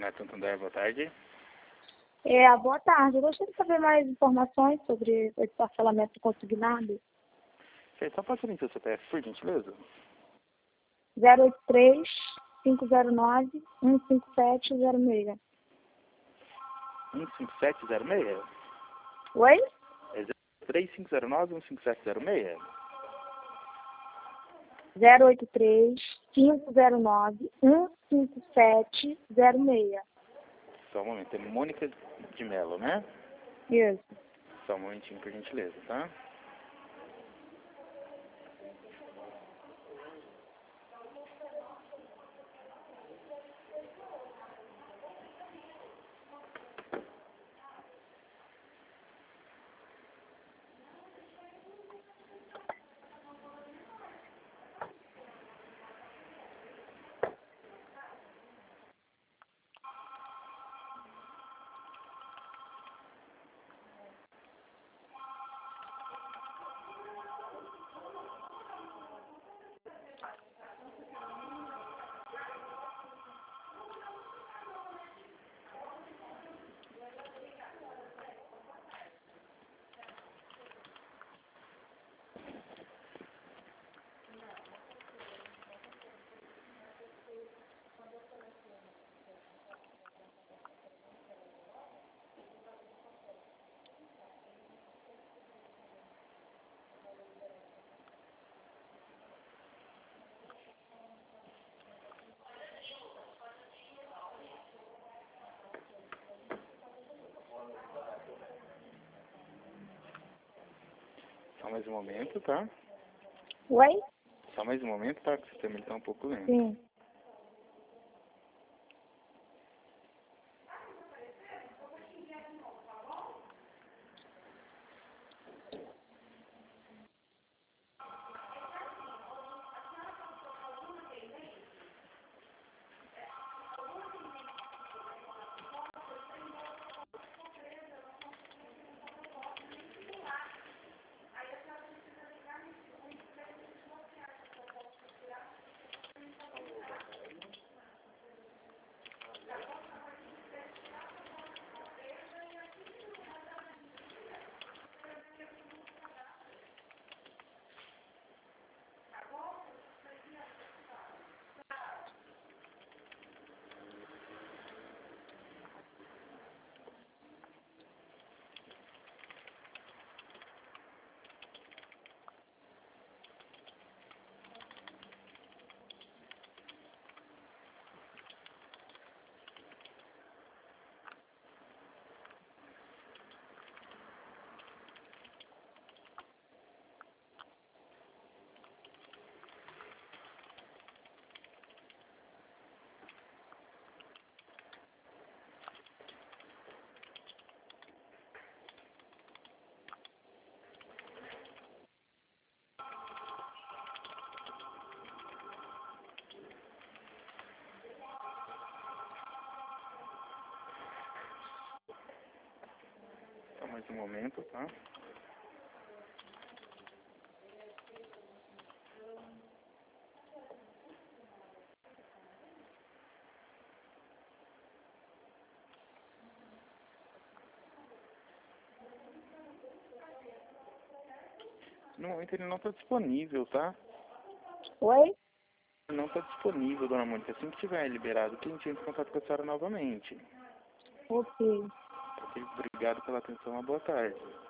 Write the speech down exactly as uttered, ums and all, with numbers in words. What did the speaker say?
Neto Santander, boa tarde. É, boa tarde. Eu gostaria de saber mais informações sobre esse parcelamento consignado. Você só pode ser seu C P F, por gentileza? zero oito três, cinco zero nove, um cinco sete zero seis. um cinco sete zero seis? Oi? É zero três cinco zero nove um cinco sete zero seis? zero oito três, cinco zero nove, um cinco sete zero seis. Só um momento, é Mônica de Mello, né? Isso. Só um momentinho, por gentileza, tá? Só mais um momento, tá? Oi? Só mais um momento, tá? Que o sistema está um pouco lento. Sim. Só mais um momento, tá? No momento ele não está disponível, tá? Oi? Ele não está disponível, dona Mônica. Assim que tiver liberado, que a gente entra em contato com a senhora novamente. Ok. Ok? Obrigado pela atenção, uma boa tarde.